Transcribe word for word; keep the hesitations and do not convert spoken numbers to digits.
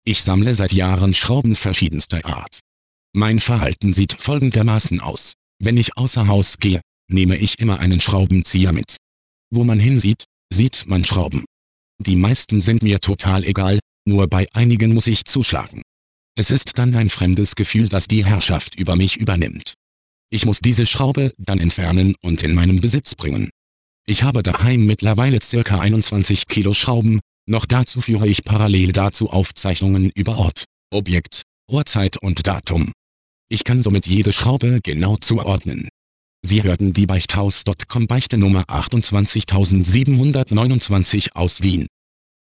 Ich sammle seit Jahren Schrauben verschiedenster Art. Mein Verhalten sieht folgendermaßen aus. Wenn ich außer Haus gehe, nehme ich immer einen Schraubenzieher mit. Wo man hinsieht, sieht man Schrauben. Die meisten sind mir total egal, nur bei einigen muss ich zuschlagen. Es ist dann ein fremdes Gefühl, das die Herrschaft über mich übernimmt. Ich muss diese Schraube dann entfernen und in meinen Besitz bringen. Ich habe daheim mittlerweile circa einundzwanzig Kilo Schrauben, noch dazu führe ich parallel dazu Aufzeichnungen über Ort, Objekt, Uhrzeit und Datum. Ich kann somit jede Schraube genau zuordnen. Sie hörten die Beichthaus Punkt com Beichte Nummer achtundzwanzigtausendsiebenhundertneunundzwanzig aus Wien.